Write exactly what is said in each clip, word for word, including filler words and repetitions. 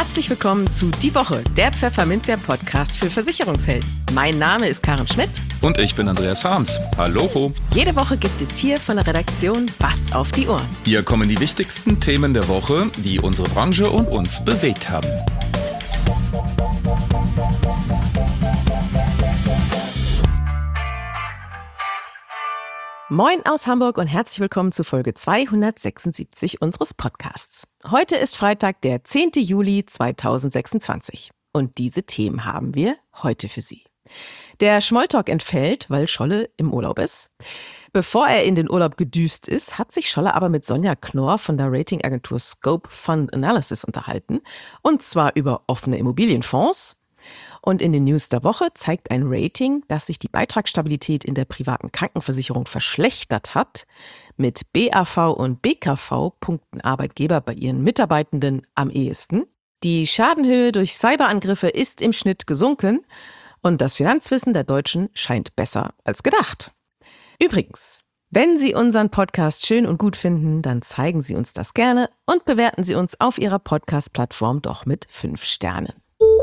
Herzlich willkommen zu Die Woche, der Pfefferminzia-Podcast für Versicherungshelden. Mein Name ist Karen Schmidt. Und ich bin Andreas Harms. Hallo. Jede Woche gibt es hier von der Redaktion was auf die Ohren. Hier kommen die wichtigsten Themen der Woche, die unsere Branche und uns bewegt haben. Moin aus Hamburg und herzlich willkommen zu Folge zweihundertsechsundsiebzig unseres Podcasts. Heute ist Freitag, der zehnten Juli zweitausendsechsundzwanzig. Und diese Themen haben wir heute für Sie. Der Smalltalk entfällt, weil Scholle im Urlaub ist. Bevor er in den Urlaub gedüst ist, hat sich Scholle aber mit Sonja Knorr von der Ratingagentur Scope Fund Analysis unterhalten. Und zwar über offene Immobilienfonds. Und in den News der Woche zeigt ein Rating, dass sich die Beitragsstabilität in der privaten Krankenversicherung verschlechtert hat. Mit B A V und B K V punkten Arbeitgeber bei ihren Mitarbeitenden am ehesten. Die Schadenhöhe durch Cyberangriffe ist im Schnitt gesunken. Und das Finanzwissen der Deutschen scheint besser als gedacht. Übrigens, wenn Sie unseren Podcast schön und gut finden, dann zeigen Sie uns das gerne und bewerten Sie uns auf Ihrer Podcast-Plattform doch mit fünf Sternen.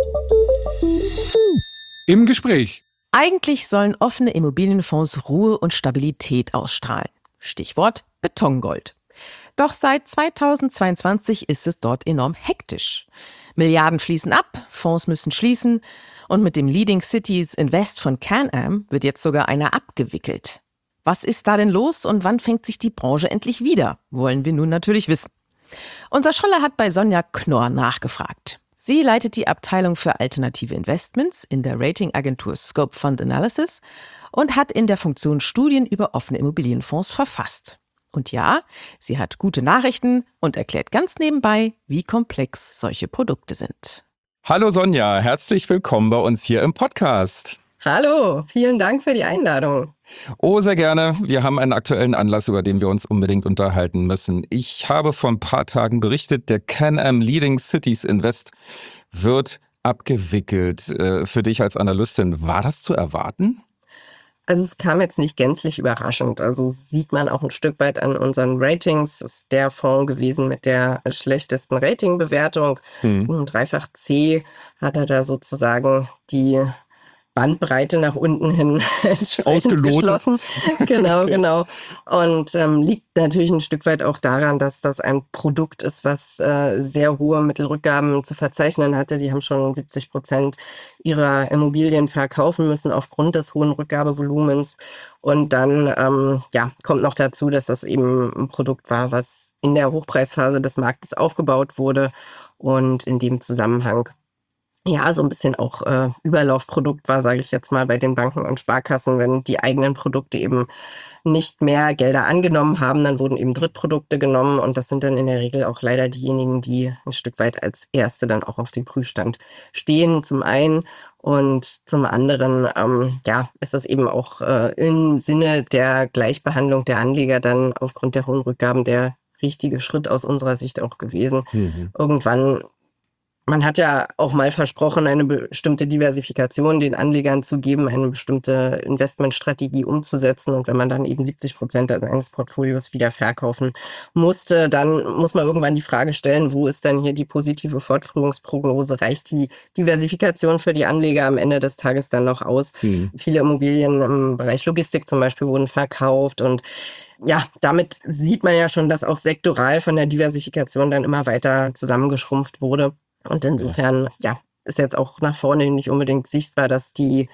Im Gespräch. Eigentlich sollen offene Immobilienfonds Ruhe und Stabilität ausstrahlen. Stichwort Betongold. Doch seit zweitausendzweiundzwanzig ist es dort enorm hektisch. Milliarden fließen ab, Fonds müssen schließen und mit dem Leading Cities Invest von Can-Am wird jetzt sogar einer abgewickelt. Was ist da denn los und wann fängt sich die Branche endlich wieder? Wollen wir nun natürlich wissen. Unser Scholle hat bei Sonja Knorr nachgefragt. Sie leitet die Abteilung für alternative Investments in der Ratingagentur Scope Fund Analysis und hat in der Funktion Studien über offene Immobilienfonds verfasst. Und ja, sie hat gute Nachrichten und erklärt ganz nebenbei, wie komplex solche Produkte sind. Hallo Sonja, herzlich willkommen bei uns hier im Podcast. Hallo, vielen Dank für die Einladung. Oh, sehr gerne. Wir haben einen aktuellen Anlass, über den wir uns unbedingt unterhalten müssen. Ich habe vor ein paar Tagen berichtet, der Can-Am Leading Cities Invest wird abgewickelt. Für dich als Analystin, war das zu erwarten? Also es kam jetzt nicht gänzlich überraschend. Also sieht man auch ein Stück weit an unseren Ratings. Das ist der Fonds gewesen mit der schlechtesten Ratingbewertung. Hm. Dreifach C hat er da sozusagen die Bandbreite nach unten hin ausgelotet. Genau, okay. genau. Und ähm, liegt natürlich ein Stück weit auch daran, dass das ein Produkt ist, was äh, sehr hohe Mittelrückgaben zu verzeichnen hatte. Die haben schon siebzig Prozent ihrer Immobilien verkaufen müssen aufgrund des hohen Rückgabevolumens. Und dann ähm, ja, kommt noch dazu, dass das eben ein Produkt war, was in der Hochpreisphase des Marktes aufgebaut wurde und in dem Zusammenhang ja, so ein bisschen auch äh, Überlaufprodukt war, sage ich jetzt mal, bei den Banken und Sparkassen. Wenn die eigenen Produkte eben nicht mehr Gelder angenommen haben, dann wurden eben Drittprodukte genommen. Und das sind dann in der Regel auch leider diejenigen, die ein Stück weit als Erste dann auch auf dem Prüfstand stehen, zum einen. Und zum anderen, ähm, ja, ist das eben auch äh, im Sinne der Gleichbehandlung der Anleger dann aufgrund der hohen Rückgaben der richtige Schritt aus unserer Sicht auch gewesen. Mhm. Irgendwann Man hat ja auch mal versprochen, eine bestimmte Diversifikation den Anlegern zu geben, eine bestimmte Investmentstrategie umzusetzen. Und wenn man dann eben siebzig Prozent seines Portfolios wieder verkaufen musste, dann muss man irgendwann die Frage stellen, wo ist denn hier die positive Fortführungsprognose? Reicht die Diversifikation für die Anleger am Ende des Tages dann noch aus? Mhm. Viele Immobilien im Bereich Logistik zum Beispiel wurden verkauft und ja, damit sieht man ja schon, dass auch sektoral von der Diversifikation dann immer weiter zusammengeschrumpft wurde. Und insofern, ja, ist jetzt auch nach vorne nicht unbedingt sichtbar, dass die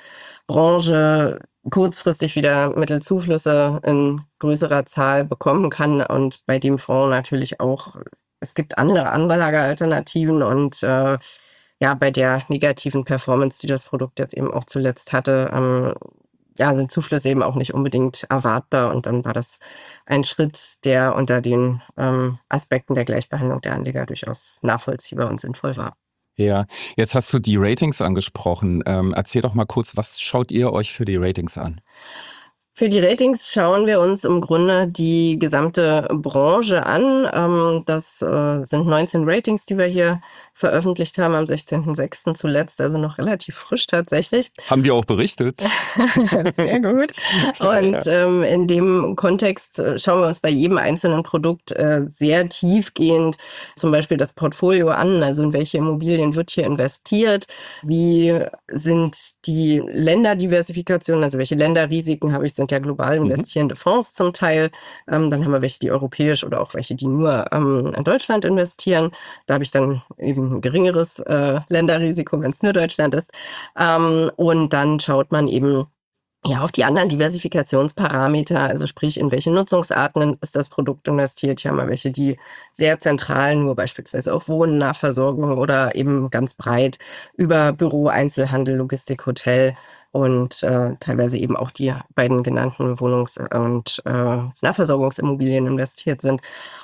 Branche kurzfristig wieder Mittelzuflüsse in größerer Zahl bekommen kann. Und bei dem Fonds natürlich auch, es gibt andere Anlagealternativen und äh, ja, bei der negativen Performance, die das Produkt jetzt eben auch zuletzt hatte, ähm, ja, sind Zuflüsse eben auch nicht unbedingt erwartbar. Und dann war das ein Schritt, der unter den ähm, Aspekten der Gleichbehandlung der Anleger durchaus nachvollziehbar und sinnvoll war. Ja, jetzt hast du die Ratings angesprochen. Ähm, erzähl doch mal kurz, was schaut ihr euch für die Ratings an? Für die Ratings schauen wir uns im Grunde die gesamte Branche an. Das sind neunzehn Ratings, die wir hier veröffentlicht haben am sechzehnten sechsten zuletzt, also noch relativ frisch tatsächlich. Haben wir auch berichtet. Sehr gut. Und ähm, in dem Kontext äh, schauen wir uns bei jedem einzelnen Produkt äh, sehr tiefgehend zum Beispiel das Portfolio an, also in welche Immobilien wird hier investiert, wie sind die Länderdiversifikationen, also welche Länderrisiken habe ich, sind ja global investierende Fonds zum Teil. Ähm, dann haben wir welche, die europäisch oder auch welche, die nur ähm, in Deutschland investieren. Da habe ich dann eben ein geringeres äh, Länderrisiko, wenn es nur Deutschland ist. Ähm, und dann schaut man eben ja auf die anderen Diversifikationsparameter, also sprich, in welche Nutzungsarten ist das Produkt investiert. Hier haben wir welche, die sehr zentral nur beispielsweise auf Wohnen, Nahversorgung oder eben ganz breit über Büro, Einzelhandel, Logistik, Hotel und äh, teilweise eben auch die beiden genannten Wohnungs- und äh, Nahversorgungsimmobilien investiert sind.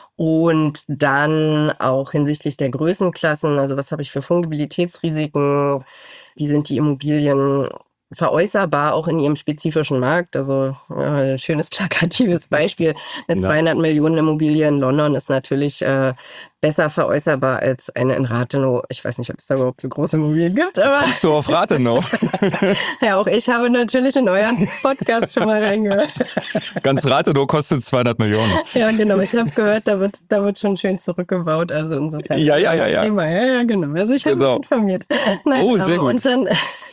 Und dann auch hinsichtlich der Größenklassen, also was habe ich für Fungibilitätsrisiken, wie sind die Immobilien veräußerbar auch in ihrem spezifischen Markt. Also äh, schönes plakatives Beispiel. Eine Ja. zweihundert Millionen Immobilie in London ist natürlich äh, besser veräußerbar als eine in Rathenow. Ich weiß nicht, ob es da überhaupt so große Immobilien gibt, aber Kommst du auf Rathenow? ja, auch ich habe natürlich in euren Podcast schon mal reingehört. Ganz Rathenow kostet zweihundert Millionen. Ja, genau. Ich habe gehört, da wird, da wird schon schön zurückgebaut. Also insofern. Ja, ja, ja, ja. Thema. Ja, ja, genau. Also ich habe Genau. mich informiert. Nein, Oh, sehr ähm, gut. Und dann,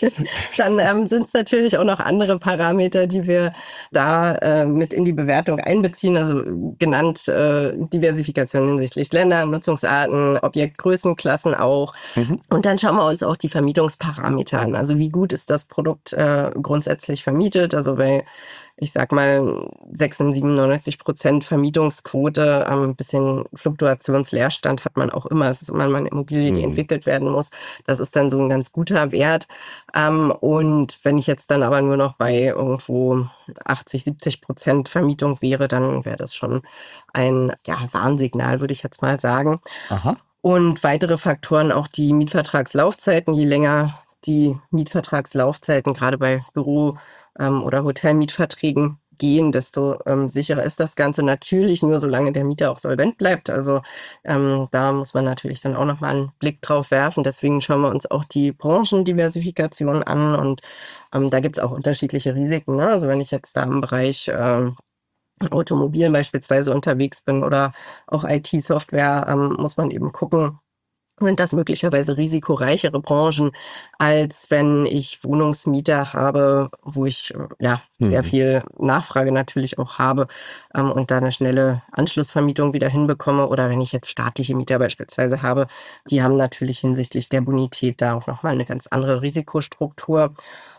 dann ähm, sind es natürlich auch noch andere Parameter, die wir da äh, mit in die Bewertung einbeziehen. Also genannt äh, Diversifikation hinsichtlich Länder, Nutzungsarten, Objektgrößenklassen auch. Mhm. Und dann schauen wir uns auch die Vermietungsparameter an. Also wie gut ist das Produkt äh, grundsätzlich vermietet? Also bei, ich sag mal, sechsundneunzig, siebenundneunzig Prozent Vermietungsquote, ein ähm, bisschen Fluktuationsleerstand hat man auch immer. Es ist immer mal eine Immobilie, die Mhm. entwickelt werden muss. Das ist dann so ein ganz guter Wert. Ähm, und wenn ich jetzt dann aber nur noch bei irgendwo achtzig, siebzig Prozent Vermietung wäre, dann wäre das schon ein ja, Warnsignal, würde ich jetzt mal sagen. Aha. Und weitere Faktoren, auch die Mietvertragslaufzeiten. Je länger die Mietvertragslaufzeiten gerade bei Büro- ähm, oder Hotelmietverträgen gehen, desto ähm, sicherer ist das Ganze. Natürlich nur, solange der Mieter auch solvent bleibt. Also ähm, da muss man natürlich dann auch nochmal einen Blick drauf werfen. Deswegen schauen wir uns auch die Branchendiversifikation an. Und ähm, da gibt es auch unterschiedliche Risiken. Ne? Also wenn ich jetzt da im Bereich ähm, Automobil beispielsweise unterwegs bin oder auch I T-Software, ähm, muss man eben gucken, sind das möglicherweise risikoreichere Branchen, als wenn ich Wohnungsmieter habe, wo ich äh, ja sehr Mhm. viel Nachfrage natürlich auch habe ähm, und da eine schnelle Anschlussvermietung wieder hinbekomme. Oder wenn ich jetzt staatliche Mieter beispielsweise habe, die haben natürlich hinsichtlich der Bonität da auch nochmal eine ganz andere Risikostruktur.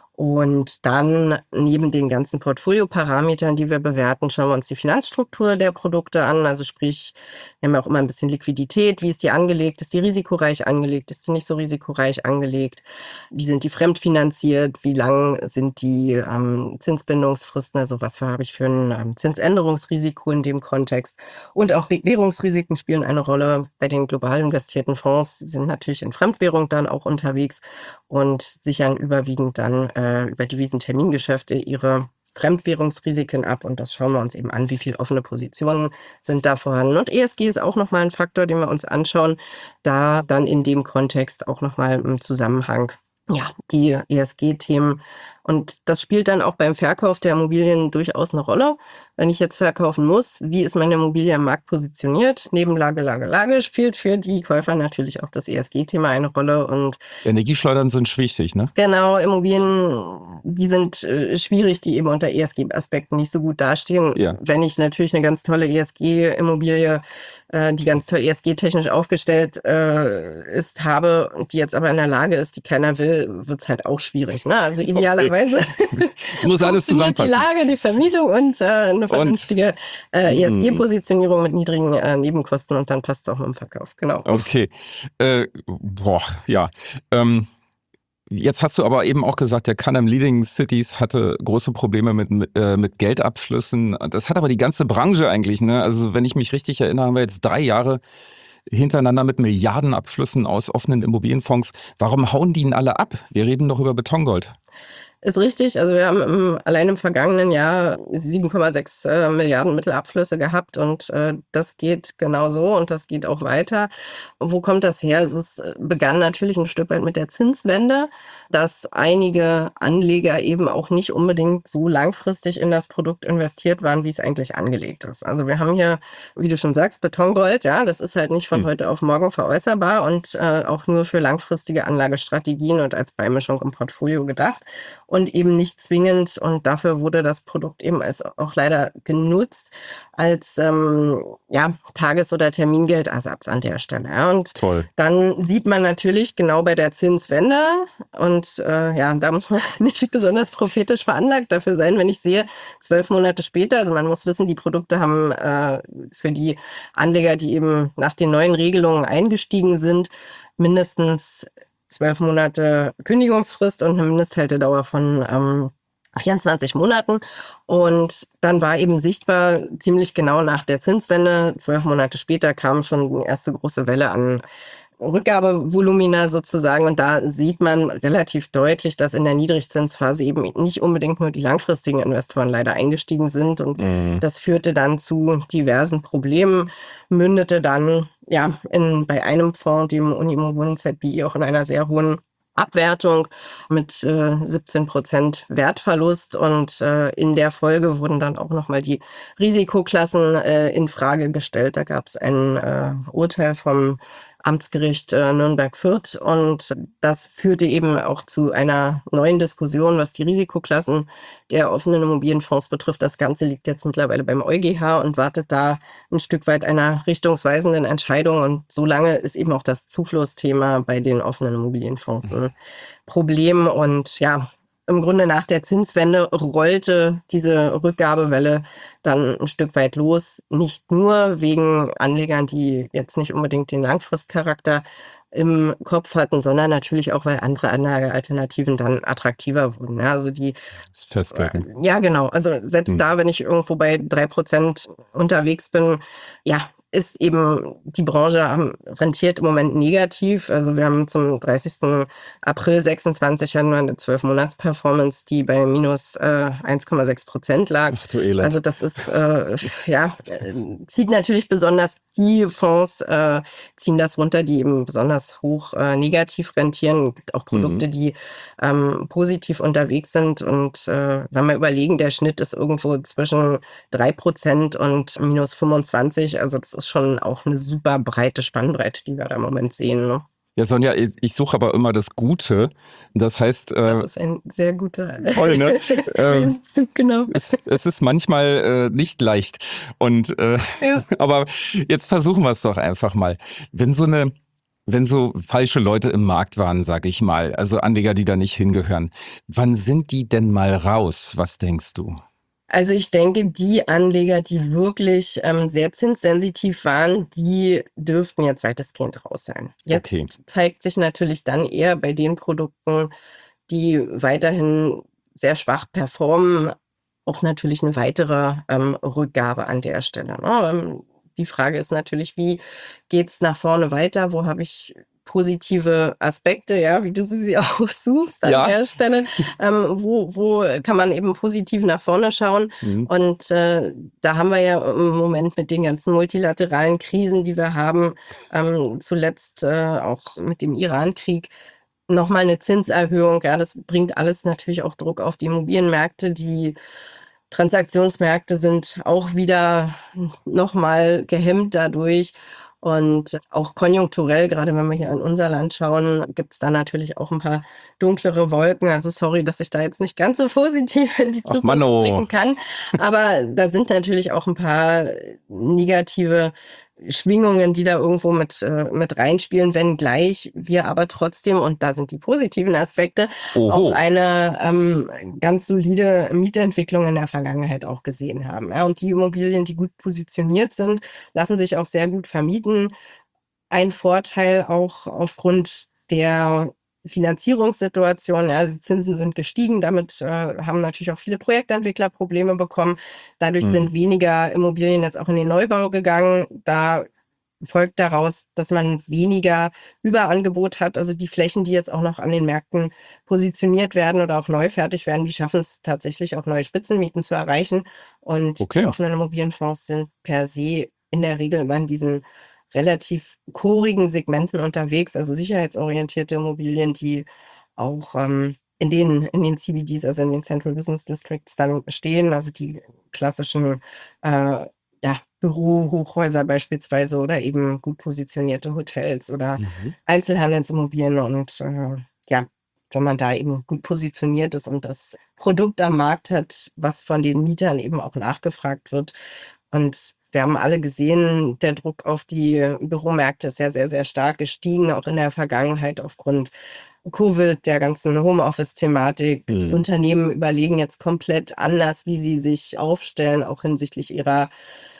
Und dann neben den ganzen Portfolioparametern, die wir bewerten, schauen wir uns die Finanzstruktur der Produkte an. Also sprich, wir haben ja auch immer ein bisschen Liquidität. Wie ist die angelegt? Ist die risikoreich angelegt? Ist die nicht so risikoreich angelegt? Wie sind die fremdfinanziert? Wie lang sind die ähm, Zinsbindungsfristen? Also was habe ich für ein ähm, Zinsänderungsrisiko in dem Kontext? Und auch Währungsrisiken spielen eine Rolle. Bei den global investierten Fonds sind natürlich in Fremdwährung dann auch unterwegs und sichern überwiegend dann äh, über Devisentermingeschäfte ihre Fremdwährungsrisiken ab. Und das schauen wir uns eben an, wie viele offene Positionen sind da vorhanden. Und E S G ist auch nochmal ein Faktor, den wir uns anschauen, da dann in dem Kontext auch nochmal im Zusammenhang ja, die E S G-Themen. Und das spielt dann auch beim Verkauf der Immobilien durchaus eine Rolle. Wenn ich jetzt verkaufen muss, wie ist meine Immobilie am Markt positioniert? Nebenlage, Lage, Lage spielt für die Käufer natürlich auch das E S G-Thema eine Rolle. Und Energieschleudern sind wichtig, ne? genau, Immobilien, die sind äh, schwierig, die eben unter E S G-Aspekten nicht so gut dastehen. Ja. Wenn ich natürlich eine ganz tolle E S G-Immobilie, äh, die ganz toll E S G-technisch aufgestellt äh, ist, habe und die jetzt aber in der Lage ist, die keiner will, wird's halt auch schwierig. Ne? Also idealerweise Es muss alles funktioniert die zusammenpassen. Lage, die Vermietung und äh, eine vernünftige äh, E S G-Positionierung mit niedrigen äh, Nebenkosten und dann passt es auch mit dem Verkauf. Genau. Okay. Äh, boah, ja. Ähm, jetzt hast du aber eben auch gesagt, der Can Am Leading Cities hatte große Probleme mit, mit, äh, mit Geldabflüssen. Das hat aber die ganze Branche eigentlich, ne? Also wenn ich mich richtig erinnere, haben wir jetzt drei Jahre hintereinander mit Milliardenabflüssen aus offenen Immobilienfonds. Warum hauen die ihn alle ab? Wir reden doch über Betongold. Ist richtig. Also wir haben im, allein im vergangenen Jahr sieben Komma sechs äh, Milliarden Mittelabflüsse gehabt und äh, das geht genau so und das geht auch weiter. Wo kommt das her? Es ist, äh, begann natürlich ein Stück weit mit der Zinswende, dass einige Anleger eben auch nicht unbedingt so langfristig in das Produkt investiert waren, wie es eigentlich angelegt ist. Also wir haben hier, wie du schon sagst, Betongold, ja, das ist halt nicht von Hm. heute auf morgen veräußerbar und äh, auch nur für langfristige Anlagestrategien und als Beimischung im Portfolio gedacht. Und eben nicht zwingend. Und dafür wurde das Produkt eben als auch leider genutzt als ähm, ja, Tages- oder Termingeldersatz an der Stelle. Ja. Und Toll. dann sieht man natürlich genau bei der Zinswende, und äh, ja, da muss man nicht besonders prophetisch veranlagt dafür sein, wenn ich sehe, zwölf Monate später, also man muss wissen, die Produkte haben äh, für die Anleger, die eben nach den neuen Regelungen eingestiegen sind, mindestens zwölf Monate Kündigungsfrist und eine Mindesthaltedauer von ähm, vierundzwanzig Monaten. Und dann war eben sichtbar, ziemlich genau nach der Zinswende, zwölf Monate später kam schon die erste große Welle an Rückgabevolumina sozusagen. Und da sieht man relativ deutlich, dass in der Niedrigzinsphase eben nicht unbedingt nur die langfristigen Investoren leider eingestiegen sind. Und Mhm. das führte dann zu diversen Problemen, mündete dann ja in, bei einem Fonds, dem Unimmobilien Z B I, auch in einer sehr hohen Abwertung mit äh, siebzehn Prozent Wertverlust. Und äh, in der Folge wurden dann auch nochmal die Risikoklassen äh, in Frage gestellt. Da gab es ein äh, Urteil vom Amtsgericht äh, Nürnberg-Fürth und das führte eben auch zu einer neuen Diskussion, was die Risikoklassen der offenen Immobilienfonds betrifft. Das Ganze liegt jetzt mittlerweile beim EuGH und wartet da ein Stück weit einer richtungsweisenden Entscheidung. Und solange ist eben auch das Zuflussthema bei den offenen Immobilienfonds ein Problem. Und ja, im Grunde nach der Zinswende rollte diese Rückgabewelle dann ein Stück weit los. Nicht nur wegen Anlegern, die jetzt nicht unbedingt den Langfristcharakter im Kopf hatten, sondern natürlich auch, weil andere Anlagealternativen dann attraktiver wurden. Ja, also die, Das ist festgehalten. ja genau, also selbst Hm. da, wenn ich irgendwo bei drei Prozent unterwegs bin, ja, ist eben die Branche ähm, rentiert im Moment negativ. Also wir haben zum dreißigsten April sechsundzwanzig hatten wir eine zwölf-Monats-Performance, die bei minus äh, eins Komma sechs Prozent lag. Ach du Elend. Also das ist, äh, ja, äh, zieht natürlich besonders die Fonds, äh, ziehen das runter, die eben besonders hoch äh, negativ rentieren. Es gibt auch Produkte, Mhm. die ähm, positiv unterwegs sind. Und äh, wenn wir überlegen, der Schnitt ist irgendwo zwischen drei Prozent und minus fünfundzwanzig. Also das ist schon auch eine super breite Spannbreite, die wir da im Moment sehen. Ne? Ja, Sonja, ich, ich suche aber immer das Gute. Das heißt, Das äh, ist ein sehr guter toll, ne? ähm, Zug, genau. es, es ist manchmal äh, nicht leicht. Und äh, Ja. aber jetzt versuchen wir es doch einfach mal. Wenn so eine, wenn so falsche Leute im Markt waren, sage ich mal, also Anleger, die da nicht hingehören, wann sind die denn mal raus? Was denkst du? Also ich denke, die Anleger, die wirklich ähm, sehr zinssensitiv waren, die dürften jetzt weitestgehend raus sein. Jetzt Okay. zeigt sich natürlich dann eher bei den Produkten, die weiterhin sehr schwach performen, auch natürlich eine weitere ähm, Rückgabe an der Stelle. Ne? Ähm, die Frage ist natürlich, wie geht's nach vorne weiter? Wo habe ich positive Aspekte, ja, wie du sie auch suchst an Ja. der Stelle? Ähm, wo, wo kann man eben positiv nach vorne schauen? Mhm. Und äh, da haben wir ja im Moment mit den ganzen multilateralen Krisen, die wir haben, ähm, zuletzt äh, auch mit dem Iran-Krieg, nochmal eine Zinserhöhung. Ja, das bringt alles natürlich auch Druck auf die Immobilienmärkte. Die Transaktionsmärkte sind auch wieder nochmal gehemmt dadurch. Und auch konjunkturell, gerade wenn wir hier in unser Land schauen, gibt es da natürlich auch ein paar dunklere Wolken. Also sorry, dass ich da jetzt nicht ganz so positiv in die Ach, Zukunft Mann, oh. blicken kann. Aber da sind natürlich auch ein paar negative Schwingungen, die da irgendwo mit, äh, mit reinspielen, wenngleich wir aber trotzdem, und da sind die positiven Aspekte, Oho. auch eine ähm, ganz solide Mietentwicklung in der Vergangenheit auch gesehen haben. Ja, und die Immobilien, die gut positioniert sind, lassen sich auch sehr gut vermieten. Ein Vorteil auch aufgrund der Finanzierungssituation, ja, die Zinsen sind gestiegen, damit äh, haben natürlich auch viele Projektentwickler Probleme bekommen. Dadurch Mhm. sind weniger Immobilien jetzt auch in den Neubau gegangen. Da folgt daraus, dass man weniger Überangebot hat. Also die Flächen, die jetzt auch noch an den Märkten positioniert werden oder auch neu fertig werden, die schaffen es tatsächlich auch neue Spitzenmieten zu erreichen. Und Okay. die offenen Immobilienfonds sind per se in der Regel immer in diesen relativ chorigen Segmenten unterwegs, also sicherheitsorientierte Immobilien, die auch ähm, in den, in den C B Ds, also in den Central Business Districts dann stehen, also die klassischen äh, ja, Bürohochhäuser beispielsweise oder eben gut positionierte Hotels oder Mhm. Einzelhandelsimmobilien und äh, ja, wenn man da eben gut positioniert ist und das Produkt am Markt hat, was von den Mietern eben auch nachgefragt wird. Und wir haben alle gesehen, der Druck auf die Büromärkte ist ja sehr, sehr stark gestiegen, auch in der Vergangenheit aufgrund Covid, der ganzen Homeoffice-Thematik. Mhm. Unternehmen überlegen jetzt komplett anders, wie sie sich aufstellen, auch hinsichtlich ihrer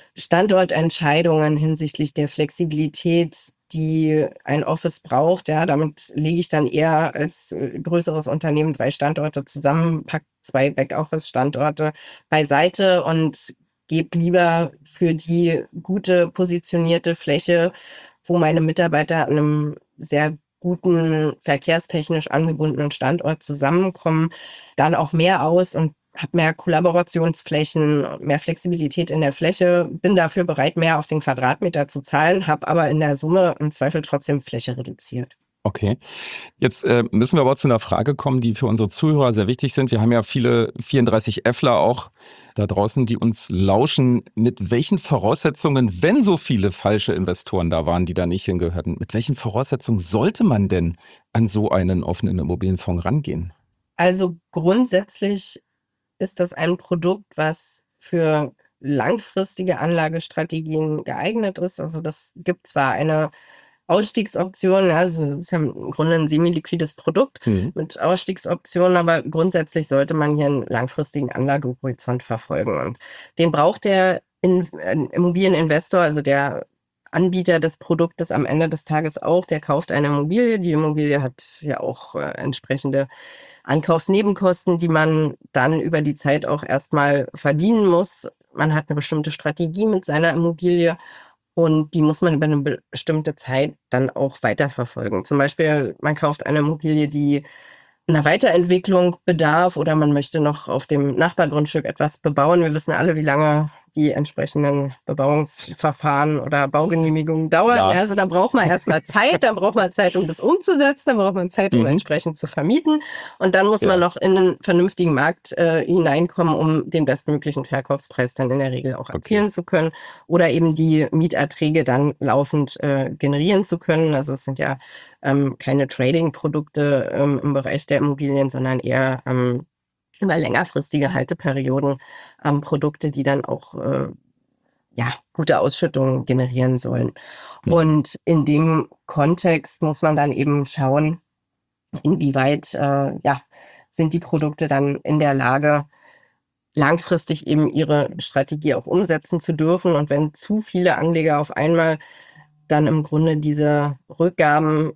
Standortentscheidungen, hinsichtlich der Flexibilität, die ein Office braucht. Ja, damit lege ich dann eher als äh, größeres Unternehmen drei Standorte zusammen, pack zwei Backoffice-Standorte beiseite und gebe lieber für die gute positionierte Fläche, wo meine Mitarbeiter an einem sehr guten, verkehrstechnisch angebundenen Standort zusammenkommen, dann auch mehr aus und habe mehr Kollaborationsflächen, mehr Flexibilität in der Fläche, bin dafür bereit, mehr auf den Quadratmeter zu zahlen, habe aber in der Summe im Zweifel trotzdem Fläche reduziert. Okay. Jetzt äh, müssen wir aber zu einer Frage kommen, die für unsere Zuhörer sehr wichtig sind. Wir haben ja viele vierunddreißig-Fler auch da draußen, die uns lauschen. Mit welchen Voraussetzungen, wenn so viele falsche Investoren da waren, die da nicht hingehörten, mit welchen Voraussetzungen sollte man denn an so einen offenen Immobilienfonds rangehen? Also grundsätzlich ist das ein Produkt, was für langfristige Anlagestrategien geeignet ist. Also das gibt zwar eine Ausstiegsoption, ja, also das ist ja im Grunde ein semi-liquides Produkt Mhm. mit Ausstiegsoptionen, aber grundsätzlich sollte man hier einen langfristigen Anlagehorizont verfolgen. Und den braucht der In ein Immobilieninvestor, also der Anbieter des Produktes am Ende des Tages auch. Der kauft eine Immobilie. Die Immobilie hat ja auch äh, entsprechende Ankaufsnebenkosten, die man dann über die Zeit auch erstmal verdienen muss. Man hat eine bestimmte Strategie mit seiner Immobilie und die muss man über eine bestimmte Zeit dann auch weiterverfolgen. Zum Beispiel, man kauft eine Immobilie, die einer Weiterentwicklung bedarf oder man möchte noch auf dem Nachbargrundstück etwas bebauen. Wir wissen alle, wie lange die entsprechenden Bebauungsverfahren oder Baugenehmigungen dauern. Ja. Also da braucht man erstmal Zeit, dann braucht man Zeit, um das umzusetzen, dann braucht man Zeit, um Mhm. entsprechend zu vermieten. Und dann muss Ja. man noch in einen vernünftigen Markt äh, hineinkommen, um den bestmöglichen Verkaufspreis dann in der Regel auch erzielen Okay. zu können oder eben die Mieterträge dann laufend äh, generieren zu können. Also es sind ja ähm, keine Trading-Produkte ähm, im Bereich der Immobilien, sondern eher ähm, über längerfristige Halteperioden ähm, Produkte, die dann auch äh, ja, gute Ausschüttungen generieren sollen. Mhm. Und in dem Kontext muss man dann eben schauen, inwieweit äh, ja, sind die Produkte dann in der Lage, langfristig eben ihre Strategie auch umsetzen zu dürfen. Und wenn zu viele Anleger auf einmal dann im Grunde diese Rückgaben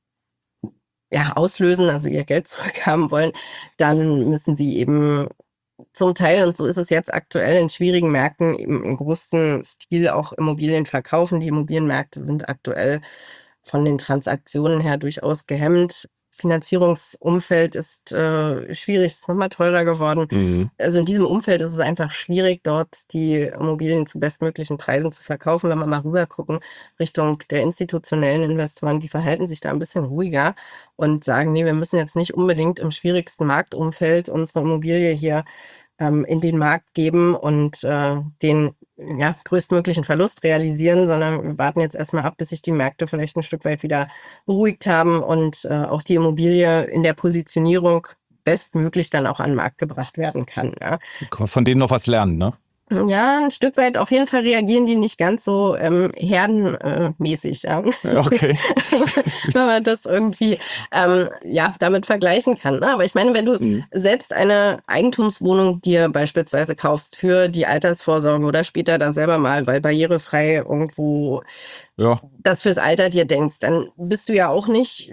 ja, auslösen, also ihr Geld zurückhaben wollen, dann müssen sie eben zum Teil, und so ist es jetzt aktuell in schwierigen Märkten, eben im großen Stil auch Immobilien verkaufen. Die Immobilienmärkte sind aktuell von den Transaktionen her durchaus gehemmt. Finanzierungsumfeld ist äh, schwierig, ist nochmal teurer geworden. Mhm. Also in diesem Umfeld ist es einfach schwierig, dort die Immobilien zu bestmöglichen Preisen zu verkaufen. Wenn wir mal rüber gucken Richtung der institutionellen Investoren, die verhalten sich da ein bisschen ruhiger und sagen, nee, wir müssen jetzt nicht unbedingt im schwierigsten Marktumfeld unsere Immobilie hier ähm, in den Markt geben und äh, den ja, größtmöglichen Verlust realisieren, sondern wir warten jetzt erstmal ab, bis sich die Märkte vielleicht ein Stück weit wieder beruhigt haben und äh, auch die Immobilie in der Positionierung bestmöglich dann auch an den Markt gebracht werden kann. Ja. Kann man von denen noch was lernen, ne? Ja, ein Stück weit auf jeden Fall reagieren die nicht ganz so ähm, herdenmäßig, ja. Okay. Wenn man das irgendwie ähm, ja damit vergleichen kann. Ne? Aber ich meine, wenn du Mhm. selbst eine Eigentumswohnung dir beispielsweise kaufst für die Altersvorsorge oder später da selber mal, weil barrierefrei irgendwo Ja. das fürs Alter dir denkst, dann bist du ja auch nicht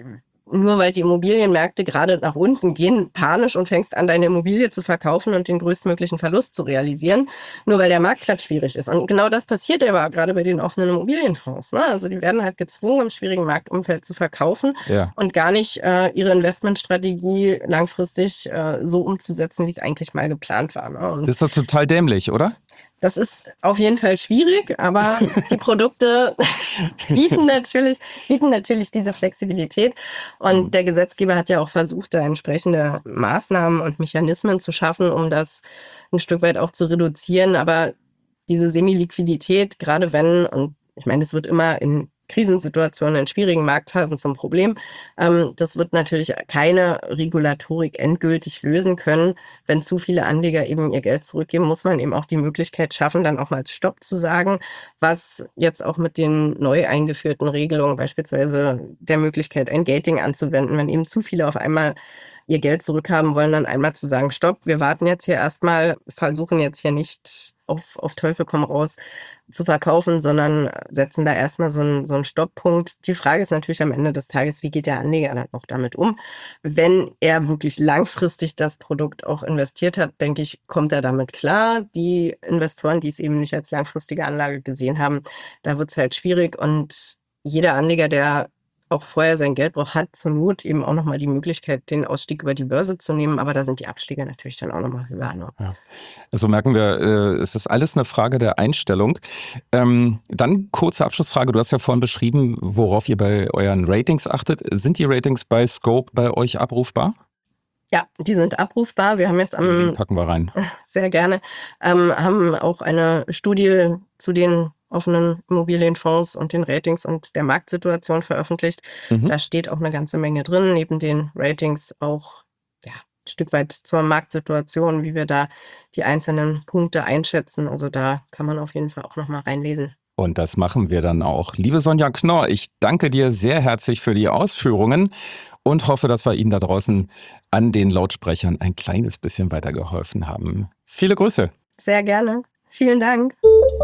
nur weil die Immobilienmärkte gerade nach unten gehen, panisch und fängst an, deine Immobilie zu verkaufen und den größtmöglichen Verlust zu realisieren, nur weil der Markt gerade schwierig ist. Und genau das passiert ja aber gerade bei den offenen Immobilienfonds. Ne? Also die werden halt gezwungen, im schwierigen Marktumfeld zu verkaufen Ja. und gar nicht äh, ihre Investmentstrategie langfristig äh, so umzusetzen, wie es eigentlich mal geplant war. Ne? Und Das ist doch total dämlich, oder? das ist auf jeden Fall schwierig, aber die Produkte bieten natürlich, bieten natürlich diese Flexibilität. Und der Gesetzgeber hat ja auch versucht, da entsprechende Maßnahmen und Mechanismen zu schaffen, um das ein Stück weit auch zu reduzieren. Aber diese Semi-Liquidität, gerade wenn, und ich meine, es wird immer in Krisensituationen, in schwierigen Marktphasen zum Problem. Ähm, das wird natürlich keine Regulatorik endgültig lösen können. Wenn zu viele Anleger eben ihr Geld zurückgeben, muss man eben auch die Möglichkeit schaffen, dann auch mal Stopp zu sagen, was jetzt auch mit den neu eingeführten Regelungen, beispielsweise der Möglichkeit, ein Gating anzuwenden, wenn eben zu viele auf einmal ihr Geld zurückhaben wollen, dann einmal zu sagen, Stopp, wir warten jetzt hier erstmal, versuchen jetzt hier nicht auf, auf Teufel komm raus zu verkaufen, sondern setzen da erstmal so einen, so einen Stopppunkt. Die Frage ist natürlich am Ende des Tages, wie geht der Anleger dann auch damit um? Wenn er wirklich langfristig das Produkt auch investiert hat, denke ich, kommt er damit klar. Die Investoren, die es eben nicht als langfristige Anlage gesehen haben, da wird es halt schwierig und jeder Anleger, der auch vorher sein Geld braucht, hat zur Not eben auch nochmal die Möglichkeit, den Ausstieg über die Börse zu nehmen. Aber da sind die Abschläge natürlich dann auch nochmal höher. Ne? Ja. Also merken wir, äh, es ist alles eine Frage der Einstellung. Ähm, dann kurze Abschlussfrage. Du hast ja vorhin beschrieben, worauf ihr bei euren Ratings achtet. Sind die Ratings bei Scope bei euch abrufbar? Ja, die sind abrufbar. Wir haben jetzt am... Den packen wir rein. Sehr gerne. Ähm, haben auch eine Studie zu den offenen Immobilienfonds und den Ratings und der Marktsituation veröffentlicht. Mhm. Da steht auch eine ganze Menge drin, neben den Ratings auch ja, ein Stück weit zur Marktsituation, wie wir da die einzelnen Punkte einschätzen. Also da kann man auf jeden Fall auch nochmal reinlesen. Und das machen wir dann auch. Liebe Sonja Knorr, ich danke dir sehr herzlich für die Ausführungen und hoffe, dass wir Ihnen da draußen an den Lautsprechern ein kleines bisschen weitergeholfen haben. Viele Grüße. Sehr gerne. Vielen Dank.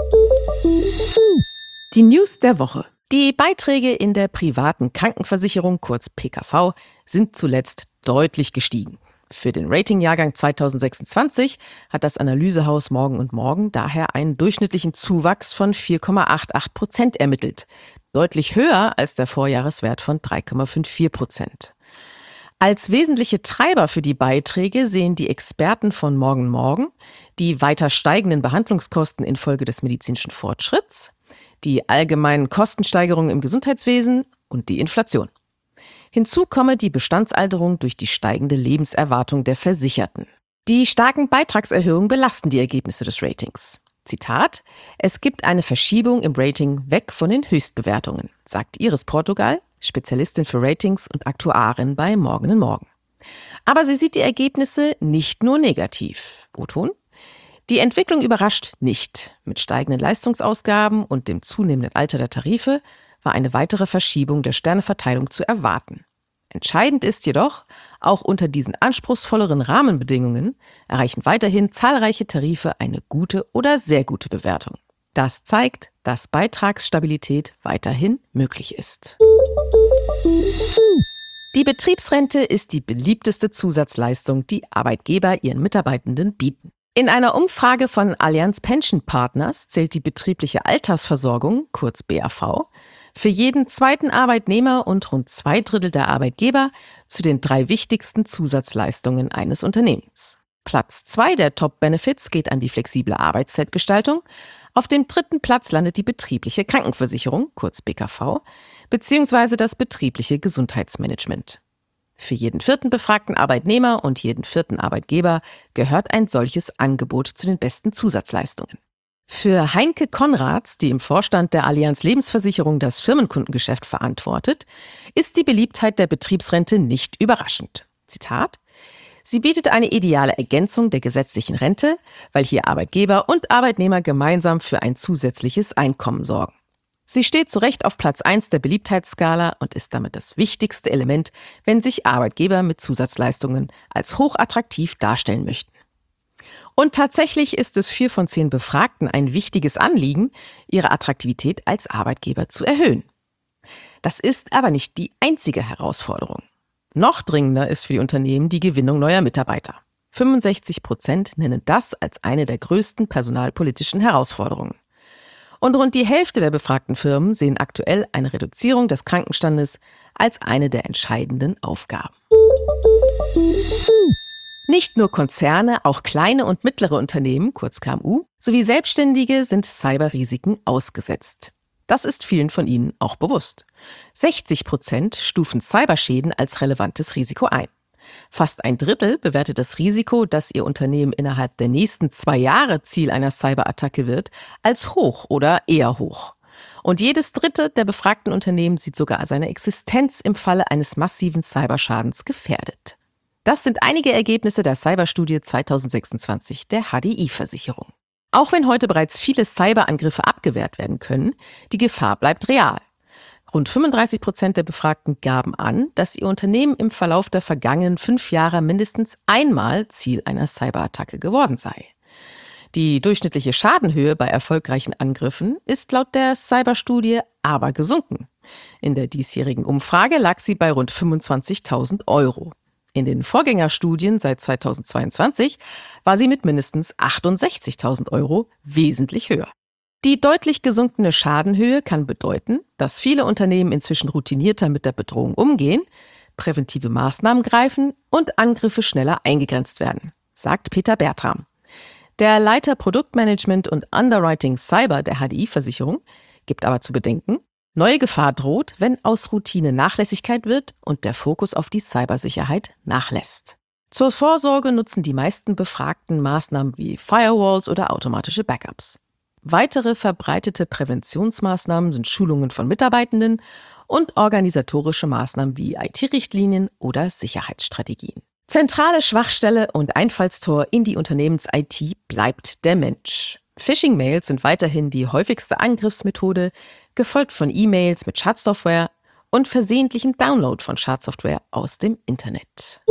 Die News der Woche. Die Beiträge in der privaten Krankenversicherung, kurz P K V, sind zuletzt deutlich gestiegen. Für den Ratingjahrgang zweitausendsechsundzwanzig hat das Analysehaus Morgen und Morgen daher einen durchschnittlichen Zuwachs von vier Komma achtundachtzig Prozent ermittelt. Deutlich höher als der Vorjahreswert von drei Komma vierundfünfzig Prozent. Als wesentliche Treiber für die Beiträge sehen die Experten von Morgen und Morgen die weiter steigenden Behandlungskosten infolge des medizinischen Fortschritts, die allgemeinen Kostensteigerungen im Gesundheitswesen und die Inflation. Hinzu komme die Bestandsalterung durch die steigende Lebenserwartung der Versicherten. Die starken Beitragserhöhungen belasten die Ergebnisse des Ratings. Zitat: Es gibt eine Verschiebung im Rating weg von den Höchstbewertungen, sagt Iris Portugal, Spezialistin für Ratings und Aktuarin bei Morgen und Morgen. Aber sie sieht die Ergebnisse nicht nur negativ. O-Ton: Die Entwicklung überrascht nicht. Mit steigenden Leistungsausgaben und dem zunehmenden Alter der Tarife war eine weitere Verschiebung der Sterneverteilung zu erwarten. Entscheidend ist jedoch, auch unter diesen anspruchsvolleren Rahmenbedingungen erreichen weiterhin zahlreiche Tarife eine gute oder sehr gute Bewertung. Das zeigt, dass Beitragsstabilität weiterhin möglich ist. Die Betriebsrente ist die beliebteste Zusatzleistung, die Arbeitgeber ihren Mitarbeitenden bieten. In einer Umfrage von Allianz Pension Partners zählt die betriebliche Altersversorgung, kurz B A V, für jeden zweiten Arbeitnehmer und rund zwei Drittel der Arbeitgeber zu den drei wichtigsten Zusatzleistungen eines Unternehmens. Platz zwei der Top-Benefits geht an die flexible Arbeitszeitgestaltung. Auf dem dritten Platz landet die betriebliche Krankenversicherung, kurz B K V, beziehungsweise das betriebliche Gesundheitsmanagement. Für jeden vierten befragten Arbeitnehmer und jeden vierten Arbeitgeber gehört ein solches Angebot zu den besten Zusatzleistungen. Für Heinke Konrads, die im Vorstand der Allianz Lebensversicherung das Firmenkundengeschäft verantwortet, ist die Beliebtheit der Betriebsrente nicht überraschend. Zitat: Sie bietet eine ideale Ergänzung der gesetzlichen Rente, weil hier Arbeitgeber und Arbeitnehmer gemeinsam für ein zusätzliches Einkommen sorgen. Sie steht zu Recht auf Platz eins der Beliebtheitsskala und ist damit das wichtigste Element, wenn sich Arbeitgeber mit Zusatzleistungen als hochattraktiv darstellen möchten. Und tatsächlich ist es vier von zehn Befragten ein wichtiges Anliegen, ihre Attraktivität als Arbeitgeber zu erhöhen. Das ist aber nicht die einzige Herausforderung. Noch dringender ist für die Unternehmen die Gewinnung neuer Mitarbeiter. fünfundsechzig Prozent nennen das als eine der größten personalpolitischen Herausforderungen. Und rund die Hälfte der befragten Firmen sehen aktuell eine Reduzierung des Krankenstandes als eine der entscheidenden Aufgaben. Nicht nur Konzerne, auch kleine und mittlere Unternehmen, kurz K M U, sowie Selbstständige sind Cyberrisiken ausgesetzt. Das ist vielen von ihnen auch bewusst. sechzig Prozent stufen Cyberschäden als relevantes Risiko ein. Fast ein Drittel bewertet das Risiko, dass ihr Unternehmen innerhalb der nächsten zwei Jahre Ziel einer Cyberattacke wird, als hoch oder eher hoch. Und jedes dritte der befragten Unternehmen sieht sogar seine Existenz im Falle eines massiven Cyberschadens gefährdet. Das sind einige Ergebnisse der Cyberstudie zweitausendsechsundzwanzig der H D I-Versicherung. Auch wenn heute bereits viele Cyberangriffe abgewehrt werden können, die Gefahr bleibt real. Rund fünfunddreißig Prozent der Befragten gaben an, dass ihr Unternehmen im Verlauf der vergangenen fünf Jahre mindestens einmal Ziel einer Cyberattacke geworden sei. Die durchschnittliche Schadenhöhe bei erfolgreichen Angriffen ist laut der Cyberstudie aber gesunken. In der diesjährigen Umfrage lag sie bei rund fünfundzwanzigtausend Euro. In den Vorgängerstudien seit zweitausendzweiundzwanzig war sie mit mindestens achtundsechzigtausend Euro wesentlich höher. Die deutlich gesunkene Schadenhöhe kann bedeuten, dass viele Unternehmen inzwischen routinierter mit der Bedrohung umgehen, präventive Maßnahmen greifen und Angriffe schneller eingegrenzt werden, sagt Peter Bertram. Der Leiter Produktmanagement und Underwriting Cyber der H D I-Versicherung gibt aber zu bedenken, neue Gefahr droht, wenn aus Routine Nachlässigkeit wird und der Fokus auf die Cybersicherheit nachlässt. Zur Vorsorge nutzen die meisten Befragten Maßnahmen wie Firewalls oder automatische Backups. Weitere verbreitete Präventionsmaßnahmen sind Schulungen von Mitarbeitenden und organisatorische Maßnahmen wie I T-Richtlinien oder Sicherheitsstrategien. Zentrale Schwachstelle und Einfallstor in die Unternehmens-I T bleibt der Mensch. Phishing-Mails sind weiterhin die häufigste Angriffsmethode, gefolgt von E-Mails mit Schadsoftware und versehentlichem Download von Schadsoftware aus dem Internet.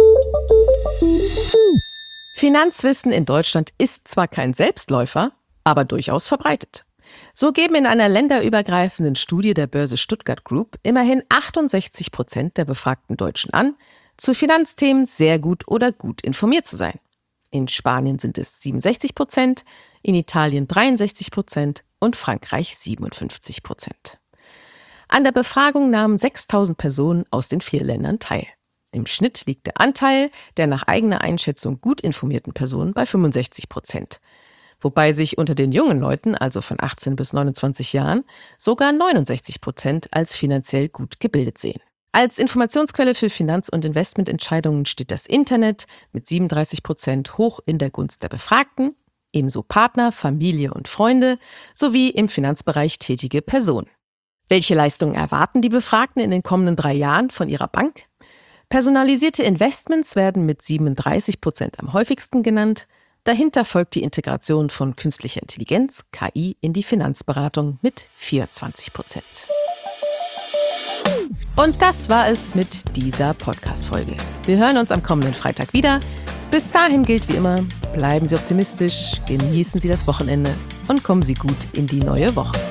Finanzwissen in Deutschland ist zwar kein Selbstläufer, aber durchaus verbreitet. So geben in einer länderübergreifenden Studie der Börse Stuttgart Group immerhin achtundsechzig Prozent der befragten Deutschen an, zu Finanzthemen sehr gut oder gut informiert zu sein. In Spanien sind es siebenundsechzig Prozent, in Italien dreiundsechzig Prozent und Frankreich siebenundfünfzig Prozent. An der Befragung nahmen sechstausend Personen aus den vier Ländern teil. Im Schnitt liegt der Anteil der nach eigener Einschätzung gut informierten Personen bei fünfundsechzig Prozent. Wobei sich unter den jungen Leuten, also von achtzehn bis neunundzwanzig Jahren, sogar neunundsechzig Prozent als finanziell gut gebildet sehen. Als Informationsquelle für Finanz- und Investmententscheidungen steht das Internet mit siebenunddreißig Prozent hoch in der Gunst der Befragten, ebenso Partner, Familie und Freunde sowie im Finanzbereich tätige Personen. Welche Leistungen erwarten die Befragten in den kommenden drei Jahren von ihrer Bank? Personalisierte Investments werden mit siebenunddreißig Prozent am häufigsten genannt. Dahinter folgt die Integration von künstlicher Intelligenz, K I, in die Finanzberatung mit vierundzwanzig Prozent. Und das war es mit dieser Podcast-Folge. Wir hören uns am kommenden Freitag wieder. Bis dahin gilt wie immer, bleiben Sie optimistisch, genießen Sie das Wochenende und kommen Sie gut in die neue Woche.